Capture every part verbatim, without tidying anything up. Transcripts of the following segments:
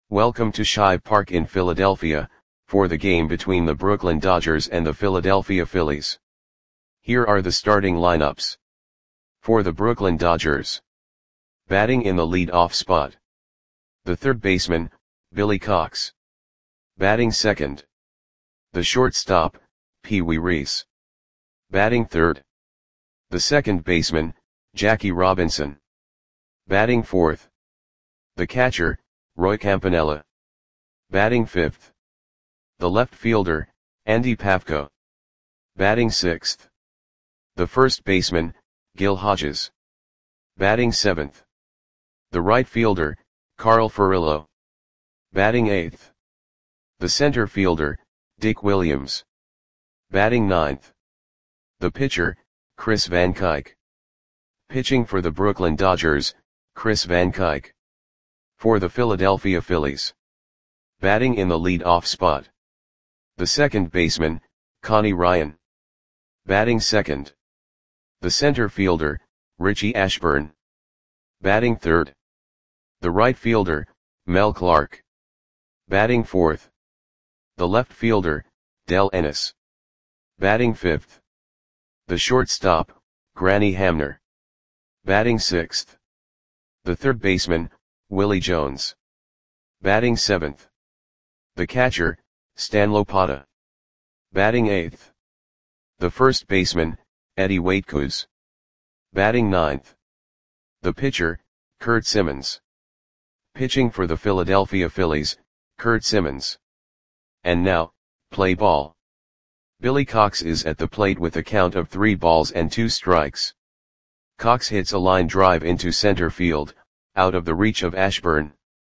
Welcome to Shive Park in Philadelphia, for the game between the Brooklyn Dodgers and the Philadelphia Phillies. Here are the starting lineups. For the Brooklyn Dodgers. Batting in the lead-off spot. The third baseman, Billy Cox. Batting second. The shortstop, Pee Wee Reese. Batting third. The second baseman, Jackie Robinson. Batting fourth. The catcher, Roy Campanella. Batting fifth. The left fielder, Andy Pafko. Batting sixth. The first baseman, Gil Hodges. Batting seventh. The right fielder, Carl Furillo. Batting eighth. The center fielder, Dick Williams. Batting ninth. The pitcher, Chris Van Kyk. Pitching for the Brooklyn Dodgers, Chris Van Kyk. For the Philadelphia Phillies. Batting in the lead-off spot. The second baseman, Connie Ryan. Batting second. The center fielder, Richie Ashburn. Batting third. The right fielder, Mel Clark. Batting fourth. The left fielder, Del Ennis. Batting fifth. The shortstop, Granny Hamner. Batting sixth. The third baseman, Willie Jones. Batting seventh. The catcher, Stan Lopata. Batting eighth. The first baseman, Eddie Waitkus. Batting ninth. The pitcher, Curt Simmons. Pitching for the Philadelphia Phillies, Curt Simmons. And now, play ball. Billy Cox is at the plate with a count of three balls and two strikes. Cox hits a line drive into center field, out of the reach of Ashburn.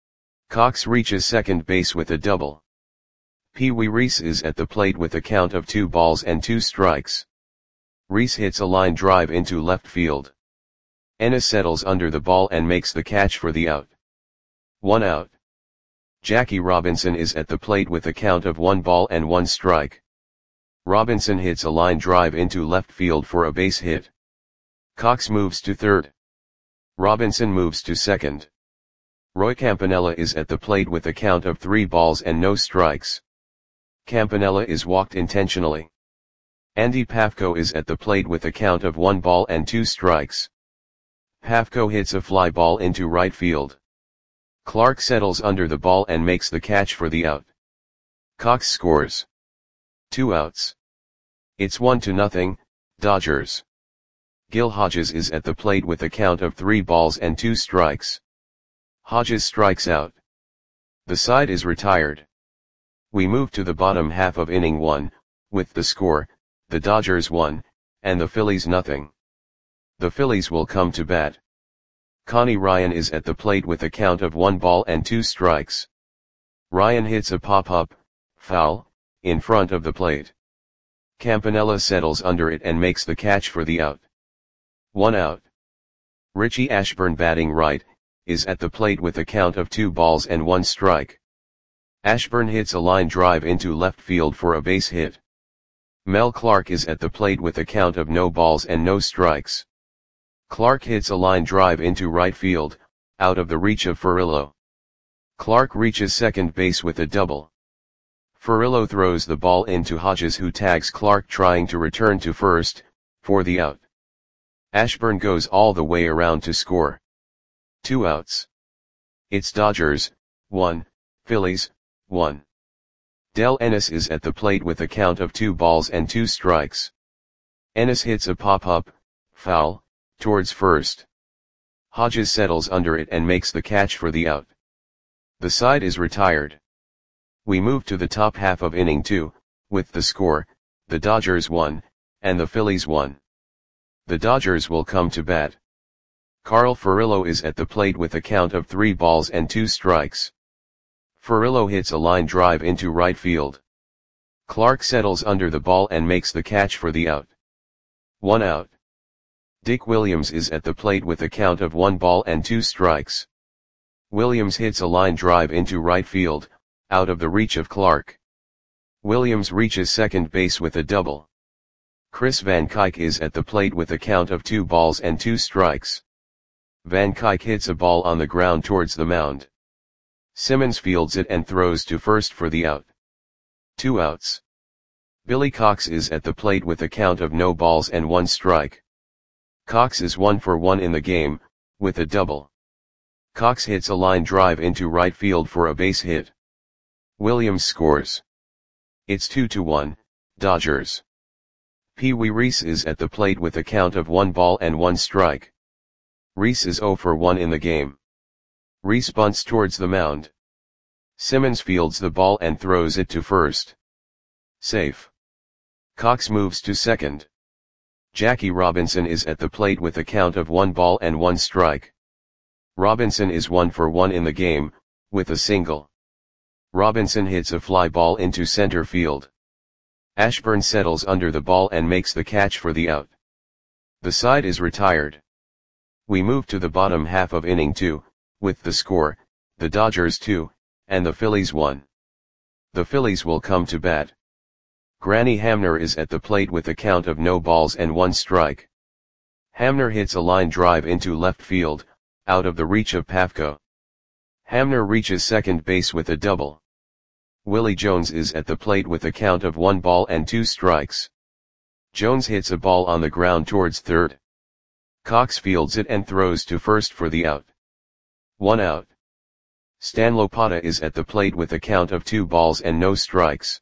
Cox reaches second base with a double. Pee Wee Reese is at the plate with a count of two balls and two strikes. Reese hits a line drive into left field. Ennis settles under the ball and makes the catch for the out. One out. Jackie Robinson is at the plate with a count of one ball and one strike. Robinson hits a line drive into left field for a base hit. Cox moves to third. Robinson moves to second. Roy Campanella is at the plate with a count of three balls and no strikes. Campanella is walked intentionally. Andy Pafko is at the plate with a count of one ball and two strikes. Pafko hits a fly ball into right field. Clark settles under the ball and makes the catch for the out. Cox scores. Two outs. It's one to nothing, Dodgers. Gil Hodges is at the plate with a count of three balls and two strikes. Hodges strikes out. The side is retired. We move to the bottom half of inning one, with the score, the Dodgers one, and the Phillies nothing. The Phillies will come to bat. Connie Ryan is at the plate with a count of one ball and two strikes. Ryan hits a pop-up, foul, in front of the plate. Campanella settles under it and makes the catch for the out. One out. Richie Ashburn, batting right, is at the plate with a count of two balls and one strike. Ashburn hits a line drive into left field for a base hit. Mel Clark is at the plate with a count of no balls and no strikes. Clark hits a line drive into right field, out of the reach of Furillo. Clark reaches second base with a double. Furillo throws the ball into Hodges, who tags Clark trying to return to first, for the out. Ashburn goes all the way around to score. Two outs. It's Dodgers, one, Phillies, one. Del Ennis is at the plate with a count of two balls and two strikes. Ennis hits a pop-up, foul, towards first. Hodges settles under it and makes the catch for the out. The side is retired. We move to the top half of inning two, with the score, the Dodgers one, and the Phillies one. The Dodgers will come to bat. Carl Furillo is at the plate with a count of three balls and two strikes. Furillo hits a line drive into right field. Clark settles under the ball and makes the catch for the out. One out. Dick Williams is at the plate with a count of one ball and two strikes. Williams hits a line drive into right field, out of the reach of Clark. Williams reaches second base with a double. Chris Van Kyk is at the plate with a count of two balls and two strikes. Van Kyk hits a ball on the ground towards the mound. Simmons fields it and throws to first for the out. Two outs. Billy Cox is at the plate with a count of no balls and one strike. Cox is one for one in the game, with a double. Cox hits a line drive into right field for a base hit. Williams scores. It's two to one, Dodgers. Pee Wee Reese is at the plate with a count of one ball and one strike. Reese is oh for one in the game. Reese bunts towards the mound. Simmons fields the ball and throws it to first. Safe. Cox moves to second. Jackie Robinson is at the plate with a count of one ball and one strike. Robinson is one for one in the game, with a single. Robinson hits a fly ball into center field. Ashburn settles under the ball and makes the catch for the out. The side is retired. We move to the bottom half of inning two, with the score, the Dodgers two, and the Phillies one. The Phillies will come to bat. Granny Hamner is at the plate with a count of no balls and one strike. Hamner hits a line drive into left field, out of the reach of Pafko. Hamner reaches second base with a double. Willie Jones is at the plate with a count of one ball and two strikes. Jones hits a ball on the ground towards third. Cox fields it and throws to first for the out. One out. Stan Lopata is at the plate with a count of two balls and no strikes.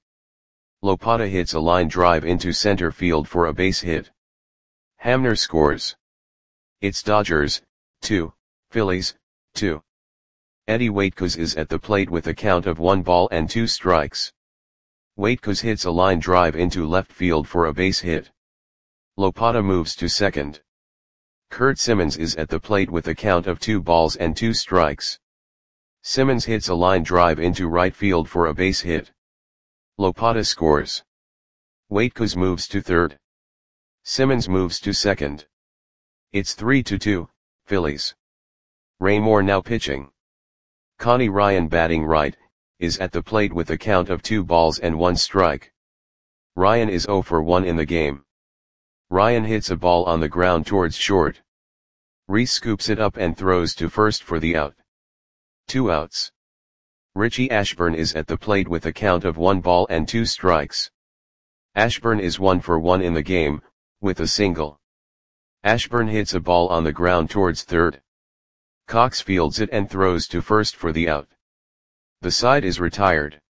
Lopata hits a line drive into center field for a base hit. Hamner scores. It's Dodgers, two, Phillies, two. Eddie Waitkos is at the plate with a count of one ball and two strikes. Waitkos hits a line drive into left field for a base hit. Lopata moves to second. Kurt Simmons is at the plate with a count of two balls and two strikes. Simmons hits a line drive into right field for a base hit. Lopata scores. Waitkos moves to third. Simmons moves to second. It's three to two, Phillies. Ray Moore now pitching. Connie Ryan batting right, is at the plate with a count of two balls and one strike. Ryan is oh for one in the game. Ryan hits a ball on the ground towards short. Reese scoops it up and throws to first for the out. Two outs. Richie Ashburn is at the plate with a count of one ball and two strikes. Ashburn is one for one in the game, with a single. Ashburn hits a ball on the ground towards third. Cox fields it and throws to first for the out. The side is retired.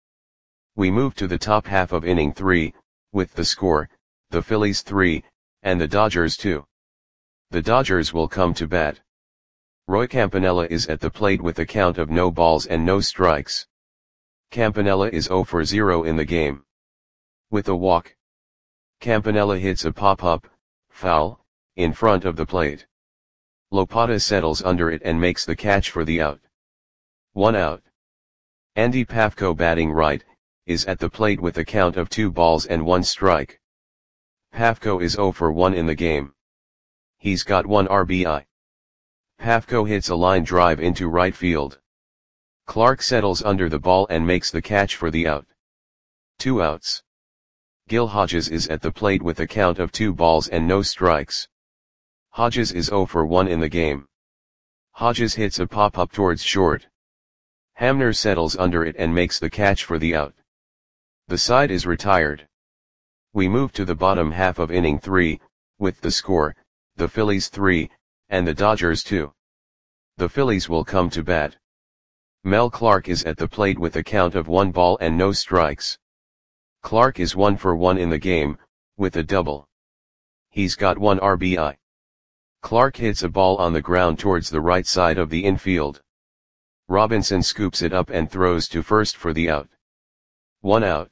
We move to the top half of inning three, with the score, the Phillies three, and the Dodgers two. The Dodgers will come to bat. Roy Campanella is at the plate with a count of no balls and no strikes. Campanella is oh for zero in the game. With a walk. Campanella hits a pop-up, foul, in front of the plate. Lopata settles under it and makes the catch for the out. One out. Andy Pafko batting right, is at the plate with a count of two balls and one strike. Pafko is oh for one in the game. He's got one R B I. Pafko hits a line drive into right field. Clark settles under the ball and makes the catch for the out. Two outs. Gil Hodges is at the plate with a count of two balls and no strikes. Hodges is oh for one in the game. Hodges hits a pop-up towards short. Hamner settles under it and makes the catch for the out. The side is retired. We move to the bottom half of inning three, with the score, the Phillies three, and the Dodgers two. The Phillies will come to bat. Mel Clark is at the plate with a count of one ball and no strikes. Clark is one for one in the game, with a double. He's got one R B I. Clark hits a ball on the ground towards the right side of the infield. Robinson scoops it up and throws to first for the out. One out.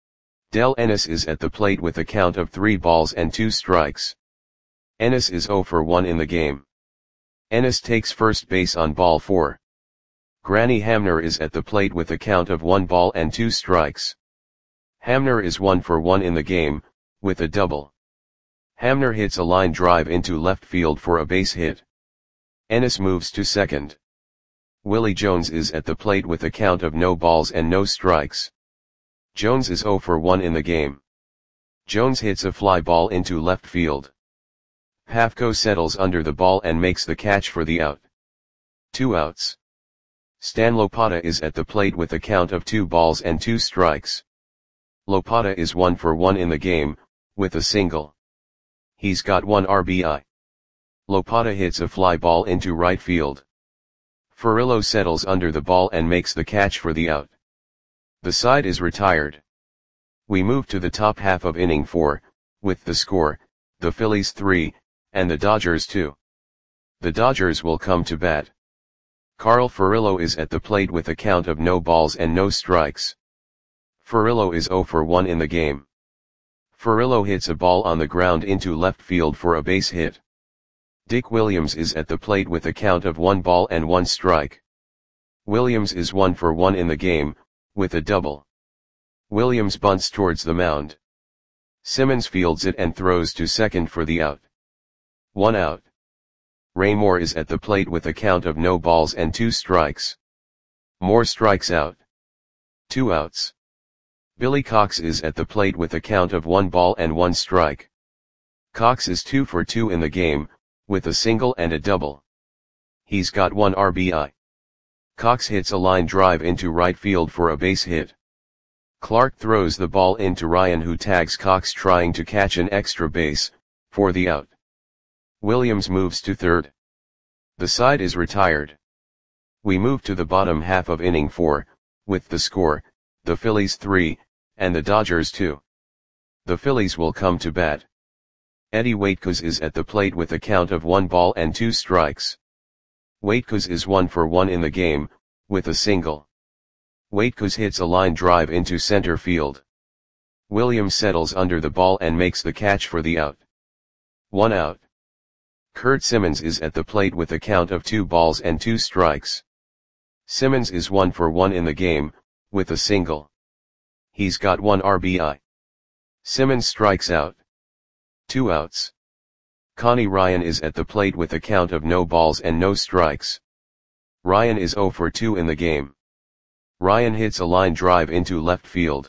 Del Ennis is at the plate with a count of three balls and two strikes. Ennis is oh for one in the game. Ennis takes first base on ball four. Granny Hamner is at the plate with a count of one ball and two strikes. Hamner is one for one in the game, with a double. Hamner hits a line drive into left field for a base hit. Ennis moves to second. Willie Jones is at the plate with a count of no balls and no strikes. Jones is oh for one in the game. Jones hits a fly ball into left field. Pafko settles under the ball and makes the catch for the out. Two outs. Stan Lopata is at the plate with a count of two balls and two strikes. Lopata is one for one in the game, with a single. He's got one R B I. Lopata hits a fly ball into right field. Furillo settles under the ball and makes the catch for the out. The side is retired. We move to the top half of inning four, with the score, the Phillies three, and the Dodgers two. The Dodgers will come to bat. Carl Furillo is at the plate with a count of no balls and no strikes. Furillo is zero for one in the game. Furillo hits a ball on the ground into left field for a base hit. Dick Williams is at the plate with a count of one ball and one strike. Williams is one for one in the game, with a double. Williams bunts towards the mound. Simmons fields it and throws to second for the out. One out. Ray Moore is at the plate with a count of no balls and two strikes. Moore strikes out. Two outs. Billy Cox is at the plate with a count of one ball and one strike. Cox is two for two in the game, with a single and a double. He's got one R B I. Cox hits a line drive into right field for a base hit. Clark throws the ball into Ryan, who tags Cox trying to catch an extra base, for the out. Williams moves to third. The side is retired. We move to the bottom half of inning four, with the score, the Phillies three, and the Dodgers two. The Phillies will come to bat. Eddie Waitkos is at the plate with a count of one ball and two strikes. Waitkos is one for one in the game, with a single. Waitkos hits a line drive into center field. Williams settles under the ball and makes the catch for the out. One out. Kurt Simmons is at the plate with a count of two balls and two strikes. Simmons is one for one in the game, with a single. He's got one R B I. Simmons strikes out. Two outs. Connie Ryan is at the plate with a count of no balls and no strikes. Ryan is zero for two in the game. Ryan hits a line drive into left field.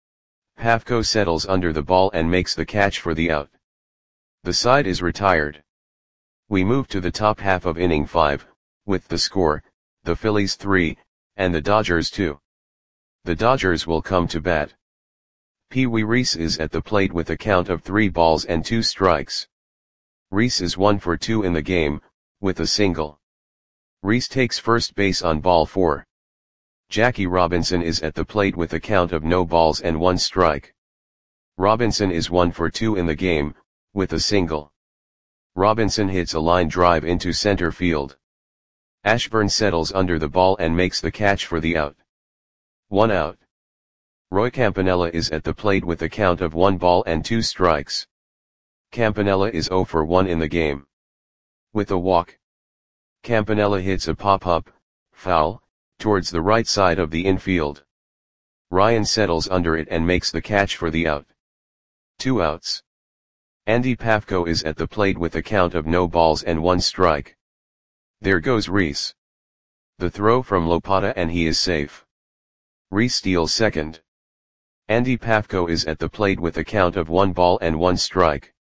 Pafko settles under the ball and makes the catch for the out. The side is retired. We move to the top half of inning five, with the score, the Phillies three, and the Dodgers two. The Dodgers will come to bat. Pee Wee Reese is at the plate with a count of three balls and two strikes. Reese is one for two in the game, with a single. Reese takes first base on ball four. Jackie Robinson is at the plate with a count of no balls and one strike. Robinson is one for two in the game, with a single. Robinson hits a line drive into center field. Ashburn settles under the ball and makes the catch for the out. One out. Roy Campanella is at the plate with a count of one ball and two strikes. Campanella is zero for one in the game. With a walk. Campanella hits a pop-up, foul, towards the right side of the infield. Ryan settles under it and makes the catch for the out. Two outs. Andy Pafko is at the plate with a count of no balls and one strike. There goes Reese. The throw from Lopata and he is safe. Reese steals second. Andy Pafko is at the plate with a count of one ball and one strike.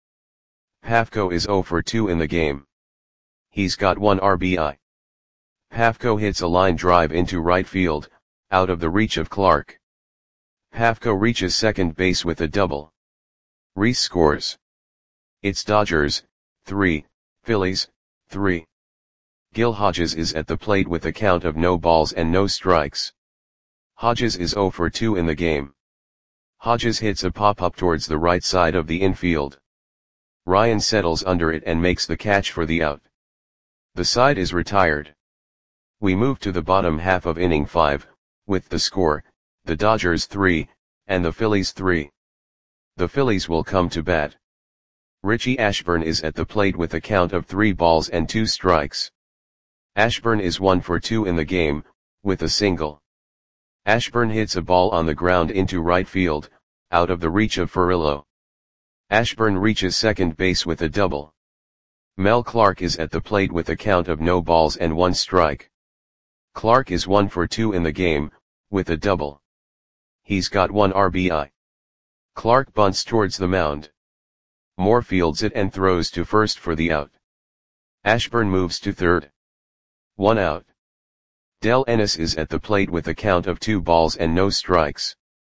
Pafko is zero for two in the game. He's got one R B I. Pafko hits a line drive into right field, out of the reach of Clark. Pafko reaches second base with a double. Reese scores. It's Dodgers, three, Phillies, three. Gil Hodges is at the plate with a count of no balls and no strikes. Hodges is zero for two in the game. Hodges hits a pop-up towards the right side of the infield. Ryan settles under it and makes the catch for the out. The side is retired. We move to the bottom half of inning five, with the score, the Dodgers three, and the Phillies three. The Phillies will come to bat. Richie Ashburn is at the plate with a count of three balls and two strikes. Ashburn is one for two in the game, with a single. Ashburn hits a ball on the ground into right field, out of the reach of Furillo. Ashburn reaches second base with a double. Mel Clark is at the plate with a count of no balls and one strike. Clark is one for two in the game, with a double. He's got one R B I. Clark bunts towards the mound. Moore fields it and throws to first for the out. Ashburn moves to third. One out. Del Ennis is at the plate with a count of two balls and no strikes.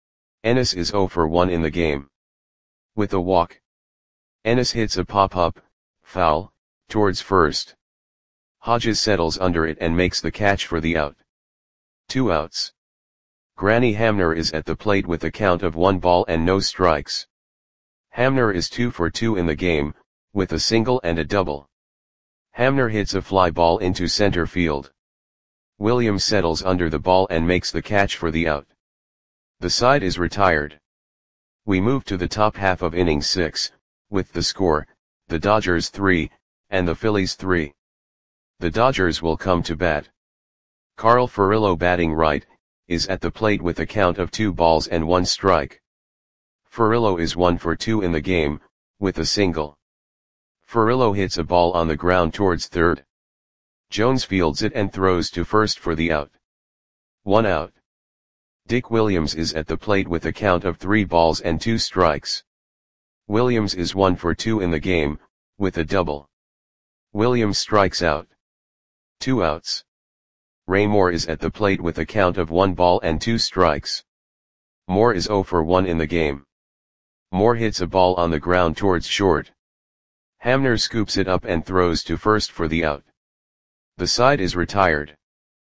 Ennis is zero for one in the game. With a walk, Ennis hits a pop-up, foul, towards first. Hodges settles under it and makes the catch for the out. Two outs. Granny Hamner is at the plate with a count of one ball and no strikes. Hamner is two for two in the game, with a single and a double. Hamner hits a fly ball into center field. Williams settles under the ball and makes the catch for the out. The side is retired. We move to the top half of inning six, with the score, the Dodgers three, and the Phillies three. The Dodgers will come to bat. Carl Furillo, batting right, is at the plate with a count of two balls and one strike. Furillo is one for two in the game, with a single. Furillo hits a ball on the ground towards third. Jones fields it and throws to first for the out. One out. Dick Williams is at the plate with a count of three balls and two strikes. Williams is one for two in the game, with a double. Williams strikes out. Two outs. Ray Moore is at the plate with a count of one ball and two strikes. Moore is zero for one in the game. Moore hits a ball on the ground towards short. Hamner scoops it up and throws to first for the out. The side is retired.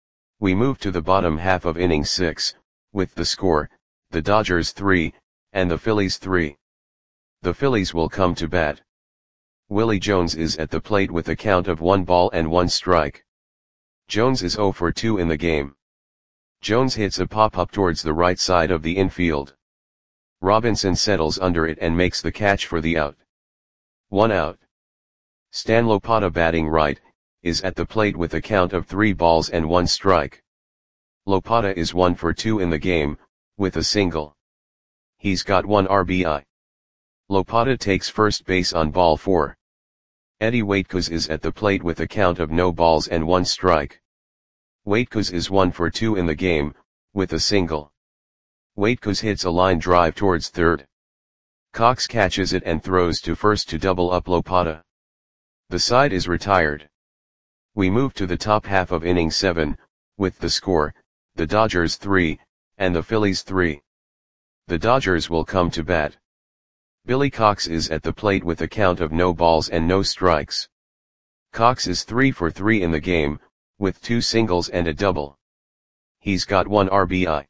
We move to the bottom half of inning six, with the score, the Dodgers three, and the Phillies three. The Phillies will come to bat. Willie Jones is at the plate with a count of one ball and one strike. Jones is zero for two in the game. Jones hits a pop-up towards the right side of the infield. Robinson settles under it and makes the catch for the out. One out. Stan Lopata, batting right, is at the plate with a count of three balls and one strike. Lopata is one for two in the game, with a single. He's got one R B I. Lopata takes first base on ball four. Eddie Waitkos is at the plate with a count of no balls and one strike. Waitkos is one for two in the game, with a single. Waitkos hits a line drive towards third. Cox catches it and throws to first to double up Lopata. The side is retired. We move to the top half of inning seven, with the score, the Dodgers three, and the Phillies three. The Dodgers will come to bat. Billy Cox is at the plate with a count of no balls and no strikes. Cox is three for three in the game, with two singles and a double. He's got one R B I.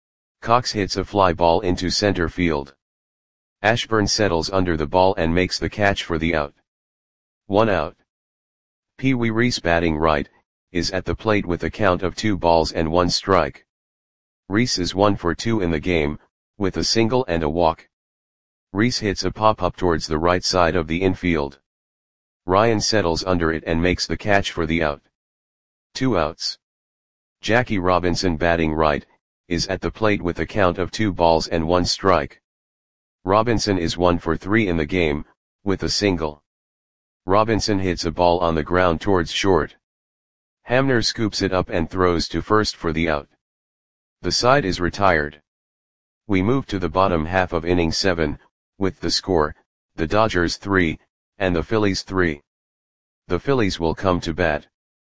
Cox hits a fly ball into center field. Ashburn settles under the ball and makes the catch for the out. One out. Pee Wee Reese, batting right, is at the plate with a count of two balls and one strike. Reese is one for two in the game, with a single and a walk. Reese hits a pop-up towards the right side of the infield. Ryan settles under it and makes the catch for the out. Two outs. Jackie Robinson, batting right, is at the plate with a count of two balls and one strike. Robinson is one for three in the game, with a single. Robinson hits a ball on the ground towards short. Hamner scoops it up and throws to first for the out. The side is retired. We move to the bottom half of inning seven, with the score, the Dodgers three, and the Phillies three. The Phillies will come to bat.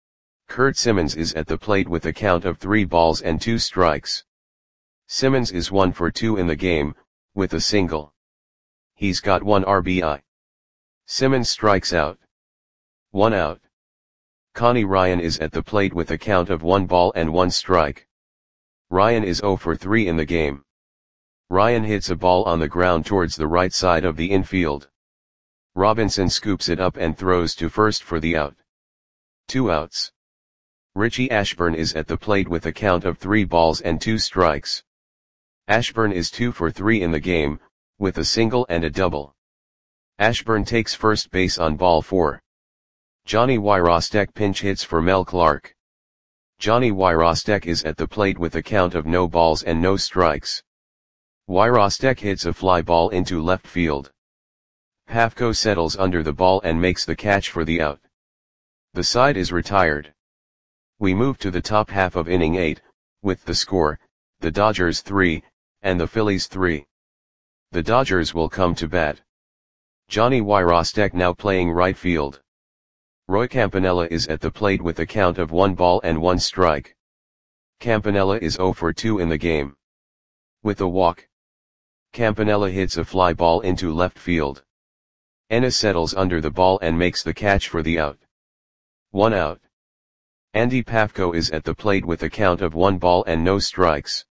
Kurt Simmons is at the plate with a count of three balls and two strikes. Simmons is one for two in the game, with a single. He's got one R B I. Simmons strikes out. One out. Connie Ryan is at the plate with a count of one ball and one strike. Ryan is zero for three in the game. Ryan hits a ball on the ground towards the right side of the infield. Robinson scoops it up and throws to first for the out. Two outs. Richie Ashburn is at the plate with a count of three balls and two strikes. Ashburn is two for three in the game, with a single and a double. Ashburn takes first base on ball four. Johnny Wyrostek pinch hits for Mel Clark. Johnny Wyrostek is at the plate with a count of no balls and no strikes. Wyrostek hits a fly ball into left field. Pafko settles under the ball and makes the catch for the out. The side is retired. We move to the top half of inning eight, with the score, the Dodgers three, and the Phillies three. The Dodgers will come to bat. Johnny Wyrostek now playing right field. Roy Campanella is at the plate with a count of one ball and one strike. Campanella is zero for two in the game. With a walk, Campanella hits a fly ball into left field. Ennis settles under the ball and makes the catch for the out. One out. Andy Pafko is at the plate with a count of one ball and no strikes.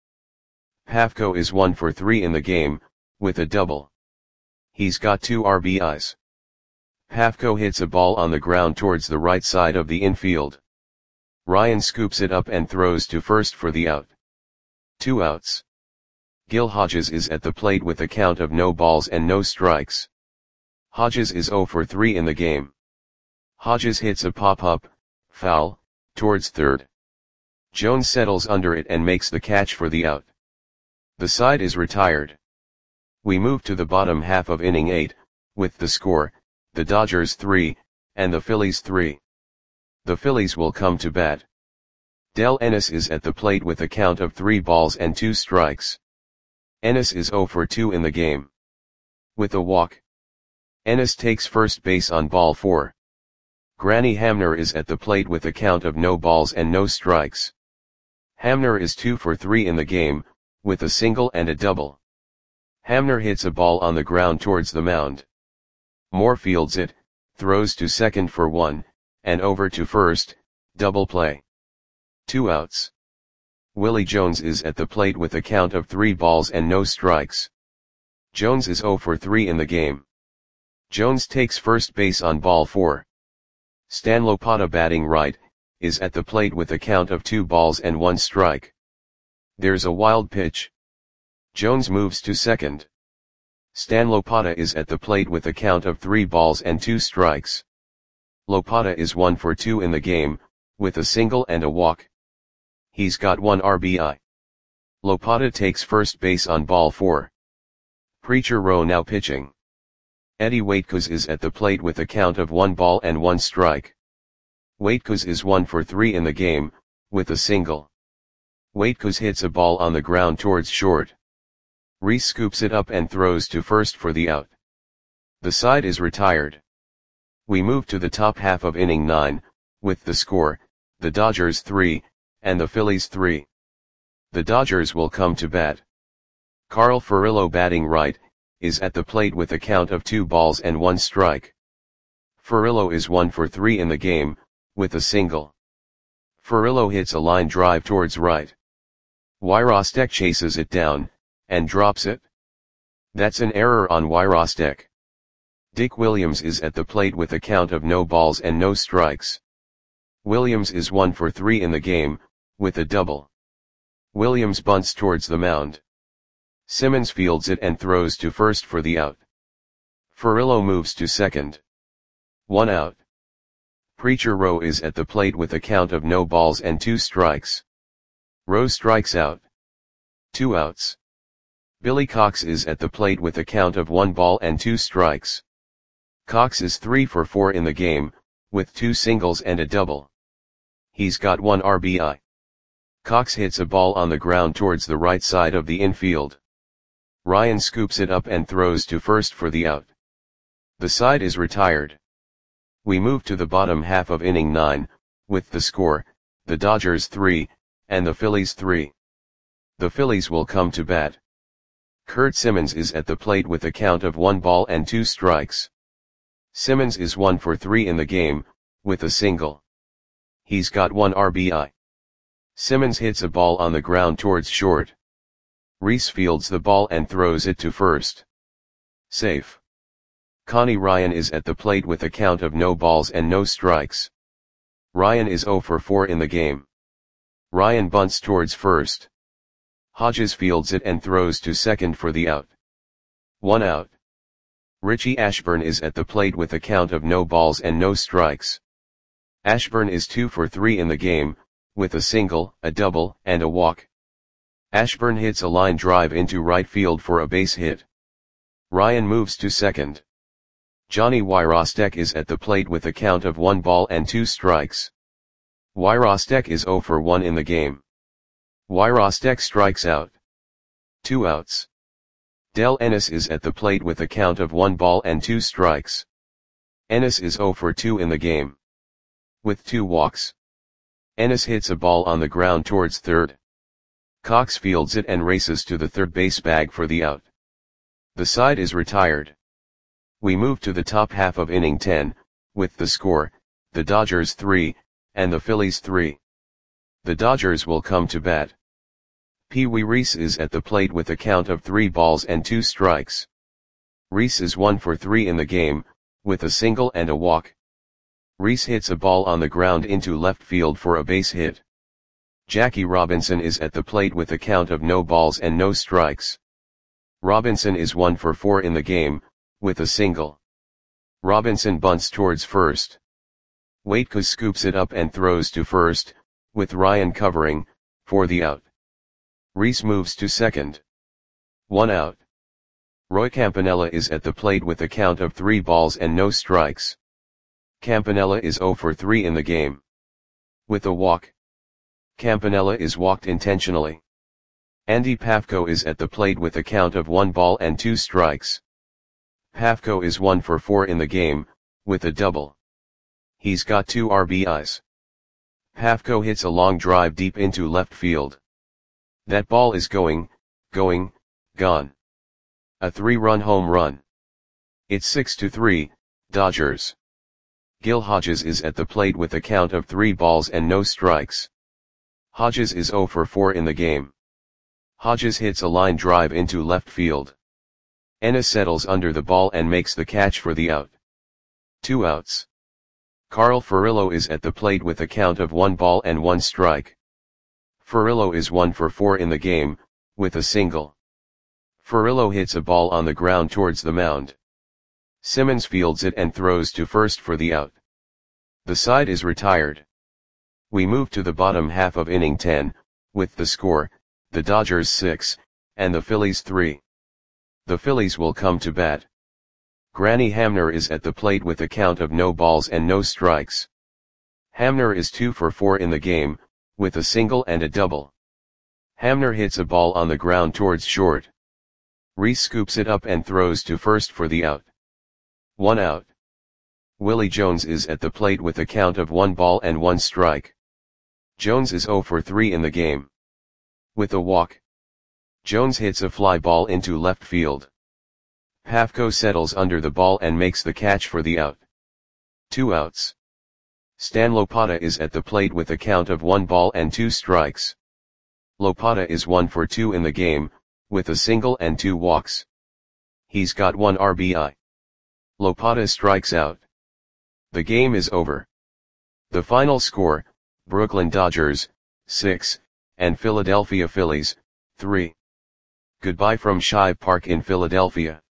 Pafko is one for three in the game, with a double. He's got two R B Is. Pafko hits a ball on the ground towards the right side of the infield. Ryan scoops it up and throws to first for the out. Two outs. Gil Hodges is at the plate with a count of no balls and no strikes. Hodges is zero for three in the game. Hodges hits a pop-up, foul, towards third. Jones settles under it and makes the catch for the out. The side is retired. We move to the bottom half of inning eight, with the score, the Dodgers three, and the Phillies three. The Phillies will come to bat. Del Ennis is at the plate with a count of three balls and two strikes. Ennis is zero for two in the game. With a walk, Ennis takes first base on ball four. Granny Hamner is at the plate with a count of no balls and no strikes. Hamner is two for three in the game, with a single and a double. Hamner hits a ball on the ground towards the mound. Moore fields it, throws to second for one, and over to first, double play. Two outs. Willie Jones is at the plate with a count of three balls and no strikes. Jones is zero for three in the game. Jones takes first base on ball four. Stan Lopata, batting right, is at the plate with a count of two balls and one strike. There's a wild pitch. Jones moves to second. Stan Lopata is at the plate with a count of three balls and two strikes. Lopata is one for two in the game, with a single and a walk. He's got one R B I. Lopata takes first base on ball four. Preacher Rowe now pitching. Eddie Waitkos is at the plate with a count of one ball and one strike. Waitkos is one for three in the game, with a single. Waitkos hits a ball on the ground towards short. Reese scoops it up and throws to first for the out. The side is retired. We move to the top half of inning nine, with the score, the Dodgers three, and the Phillies three. The Dodgers will come to bat. Carl Furillo, batting right, is at the plate with a count of two balls and one strike. Furillo is one for three in the game, with a single. Furillo hits a line drive towards right. Wyrostek chases it down, and drops it. That's an error on Wyrostek. Dick Williams is at the plate with a count of no balls and no strikes. Williams is one for three in the game, with a double. Williams bunts towards the mound. Simmons fields it and throws to first for the out. Furillo moves to second. One out. Preacher Rowe is at the plate with a count of no balls and two strikes. Rowe strikes out. Two outs. Billy Cox is at the plate with a count of one ball and two strikes. Cox is three for four in the game, with two singles and a double. He's got one R B I. Cox hits a ball on the ground towards the right side of the infield. Ryan scoops it up and throws to first for the out. The side is retired. We move to the bottom half of inning nine, with the score, the Dodgers three, and the Phillies three. The Phillies will come to bat. Kurt Simmons is at the plate with a count of one ball and two strikes. Simmons is one for three in the game, with a single. He's got one R B I. Simmons hits a ball on the ground towards short. Reese fields the ball and throws it to first. Safe. Connie Ryan is at the plate with a count of no balls and no strikes. Ryan is zero for four in the game. Ryan bunts towards first. Hodges fields it and throws to second for the out. One out. Richie Ashburn is at the plate with a count of no balls and no strikes. Ashburn is two for three in the game, with a single, a double, and a walk. Ashburn hits a line drive into right field for a base hit. Ryan moves to second. Johnny Wyrostek is at the plate with a count of one ball and two strikes. Wyrostek is zero for one in the game. Wyrostek strikes out. Two outs. Del Ennis is at the plate with a count of one ball and two strikes. Ennis is zero for two in the game. With two walks. Ennis hits a ball on the ground towards third. Cox fields it and races to the third base bag for the out. The side is retired. We move to the top half of inning ten, with the score, the Dodgers three, and the Phillies three. The Dodgers will come to bat. Pee Wee Reese is at the plate with a count of three balls and two strikes. Reese is one for three in the game, with a single and a walk. Reese hits a ball on the ground into left field for a base hit. Jackie Robinson is at the plate with a count of no balls and no strikes. Robinson is one for four in the game, with a single. Robinson bunts towards first. Waitka scoops it up and throws to first, with Ryan covering, for the out. Reese moves to second. One out. Roy Campanella is at the plate with a count of three balls and no strikes. Campanella is zero for three in the game. With a walk. Campanella is walked intentionally. Andy Pafko is at the plate with a count of one ball and two strikes. Pafko is one for four in the game, with a double. He's got two R B Is. Pafko hits a long drive deep into left field. That ball is going, going, gone. A three-run home run. It's six to three, Dodgers. Gil Hodges is at the plate with a count of three balls and no strikes. Hodges is zero for four in the game. Hodges hits a line drive into left field. Ennis settles under the ball and makes the catch for the out. Two outs. Carl Furillo is at the plate with a count of one ball and one strike. Furillo is one for four in the game, with a single. Furillo hits a ball on the ground towards the mound. Simmons fields it and throws to first for the out. The side is retired. We move to the bottom half of inning ten, with the score, the Dodgers six, and the Phillies three. The Phillies will come to bat. Granny Hamner is at the plate with a count of no balls and no strikes. Hamner is two for four in the game, with a single and a double. Hamner hits a ball on the ground towards short. Reese scoops it up and throws to first for the out. One out. Willie Jones is at the plate with a count of one ball and one strike. Jones is zero for three in the game. With a walk. Jones hits a fly ball into left field. Pafko settles under the ball and makes the catch for the out. Two outs. Stan Lopata is at the plate with a count of one ball and two strikes. Lopata is one for two in the game, with a single and two walks. He's got one R B I. Lopata strikes out. The game is over. The final score, Brooklyn Dodgers, six, and Philadelphia Phillies, three. Goodbye from Shive Park in Philadelphia.